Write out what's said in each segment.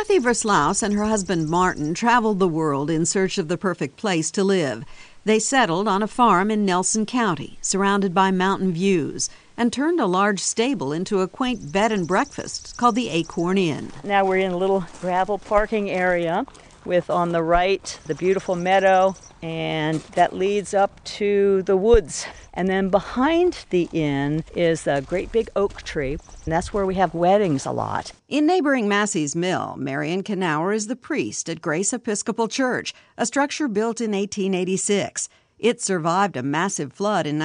Kathy Verslaus and her husband Martin traveled the world in search of the perfect place to live. They settled on a farm in Nelson County, surrounded by mountain views, and turned a large stable into a quaint bed and breakfast called the Acorn Inn. Now we're in a little gravel parking area with on the right the beautiful meadow, and that leads up to the woods. And then behind the inn is a great big oak tree, and that's where we have weddings a lot. In neighboring Massey's Mill, Marion Knauer is the priest at Grace Episcopal Church, a structure built in 1886. It survived a massive flood in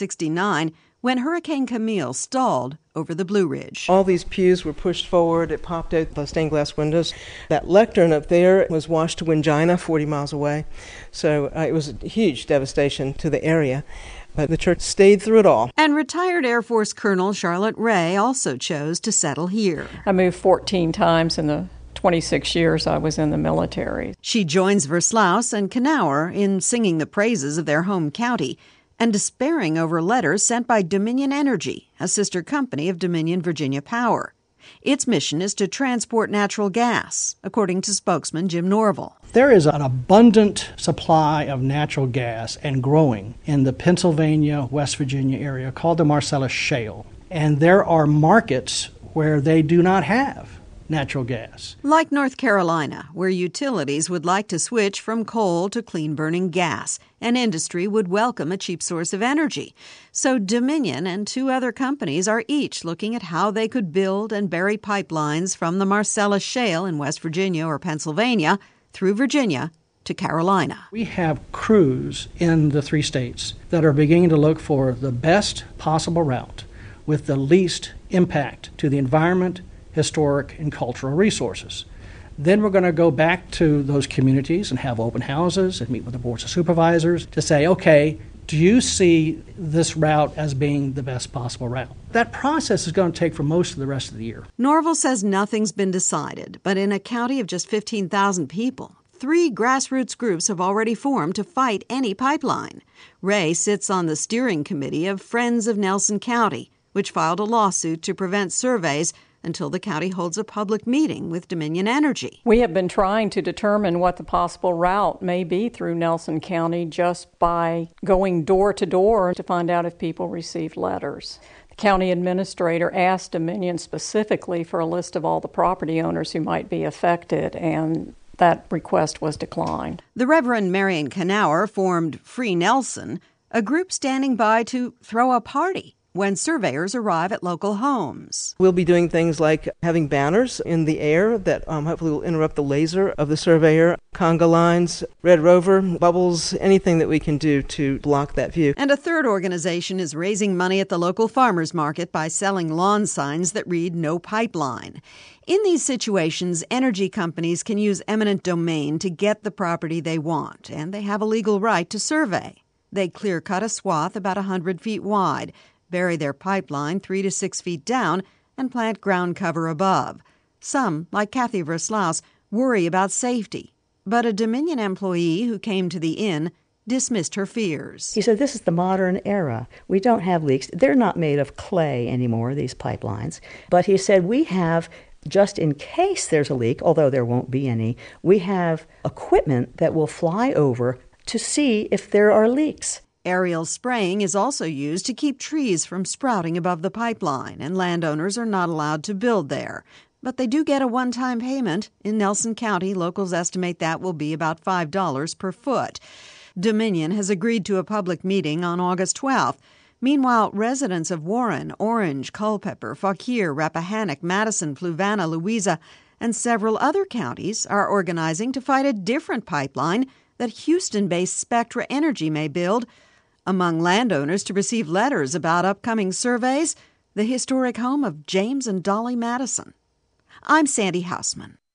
1969 when Hurricane Camille stalled over the Blue Ridge. All these pews were pushed forward. It popped out the stained glass windows. That lectern up there was washed to Wingina, 40 miles away. So it was a huge devastation to the area. But the church stayed through it all. And retired Air Force Colonel Charlotte Ray also chose to settle here. I moved 14 times in the 26 years I was in the military. She joins Verslaus and Knauer in singing the praises of their home county and despairing over letters sent by Dominion Energy, a sister company of Dominion Virginia Power. Its mission is to transport natural gas, according to spokesman Jim Norville. There is an abundant supply of natural gas and growing in the Pennsylvania, West Virginia area called the Marcellus Shale. And there are markets where they do not have natural gas. Like North Carolina, where utilities would like to switch from coal to clean-burning gas, and industry would welcome a cheap source of energy. So Dominion and two other companies are each looking at how they could build and bury pipelines from the Marcellus Shale in West Virginia or Pennsylvania through Virginia to Carolina. We have crews in the 3 states that are beginning to look for the best possible route with the least impact to the environment, historic, and cultural resources. Then we're going to go back to those communities and have open houses and meet with the boards of supervisors to say, okay, do you see this route as being the best possible route? That process is going to take for most of the rest of the year. Norville says nothing's been decided, but in a county of just 15,000 people, 3 grassroots groups have already formed to fight any pipeline. Ray sits on the steering committee of Friends of Nelson County, which filed a lawsuit to prevent surveys until the county holds a public meeting with Dominion Energy. We have been trying to determine what the possible route may be through Nelson County just by going door to door to find out if people received letters. The county administrator asked Dominion specifically for a list of all the property owners who might be affected, and that request was declined. The Reverend Marion Knauer formed Free Nelson, a group standing by to throw a party when surveyors arrive at local homes. We'll be doing things like having banners in the air that hopefully will interrupt the laser of the surveyor, conga lines, Red Rover, bubbles, anything that we can do to block that view. And a third organization is raising money at the local farmers market by selling lawn signs that read "No Pipeline." In these situations, energy companies can use eminent domain to get the property they want, and they have a legal right to survey. They clear-cut a swath about 100 feet wide, bury their pipeline 3 to 6 feet down, and plant ground cover above. Some, like Kathy Verslaus, worry about safety. But a Dominion employee who came to the inn dismissed her fears. He said, this is the modern era. We don't have leaks. They're not made of clay anymore, these pipelines. But he said, we have, just in case there's a leak, although there won't be any, we have equipment that will fly over to see if there are leaks. Aerial spraying is also used to keep trees from sprouting above the pipeline, and landowners are not allowed to build there. But they do get a one-time payment. In Nelson County, locals estimate that will be about $5 per foot. Dominion has agreed to a public meeting on August 12th. Meanwhile, residents of Warren, Orange, Culpeper, Fauquier, Rappahannock, Madison, Fluvanna, Louisa, and several other counties are organizing to fight a different pipeline that Houston-based Spectra Energy may build. Among landowners to receive letters about upcoming surveys, the historic home of James and Dolly Madison. I'm Sandy Hausman.